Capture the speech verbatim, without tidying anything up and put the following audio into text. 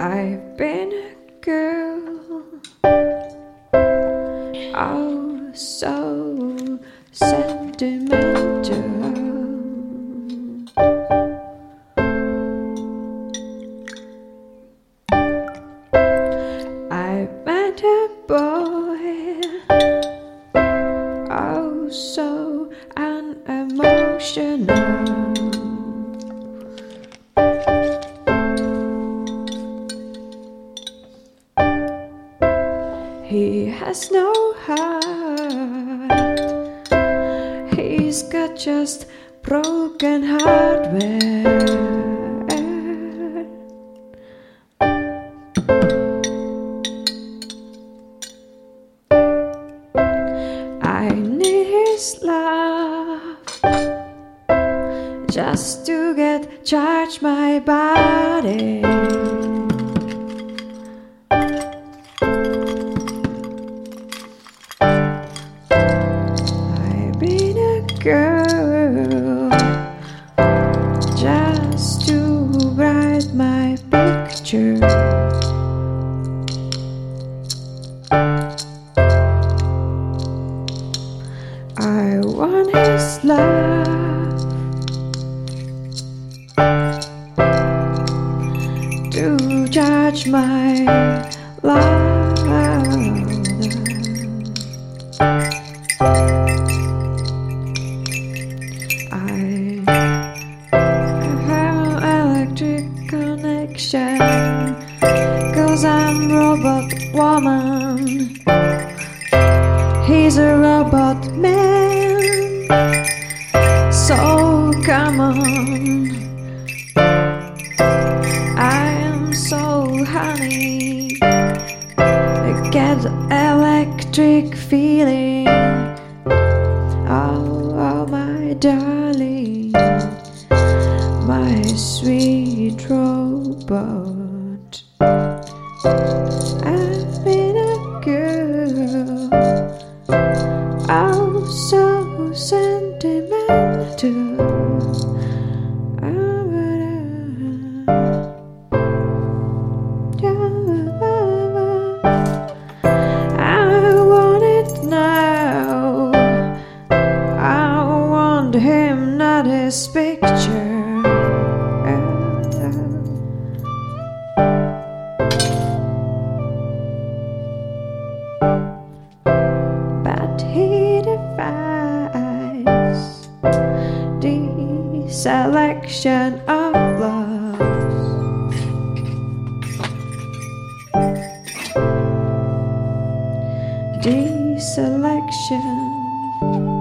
I've been a girl, oh so sentimental. I met a boy, oh so unemotional. He has no heart, he's got just broken hardware. I need his love just to get charge my body. Girl, just to write my picture. I want his love to judge my life. I have an electric connection, 'cause I'm robot woman, he's a robot man. So come on, I am so honey, I get electric feeling. Oh, oh my darling, my sweet robot. I've been a girl, oh so sentimental. I want it now, I want him, not his picture. But he defies the selection of love. The selection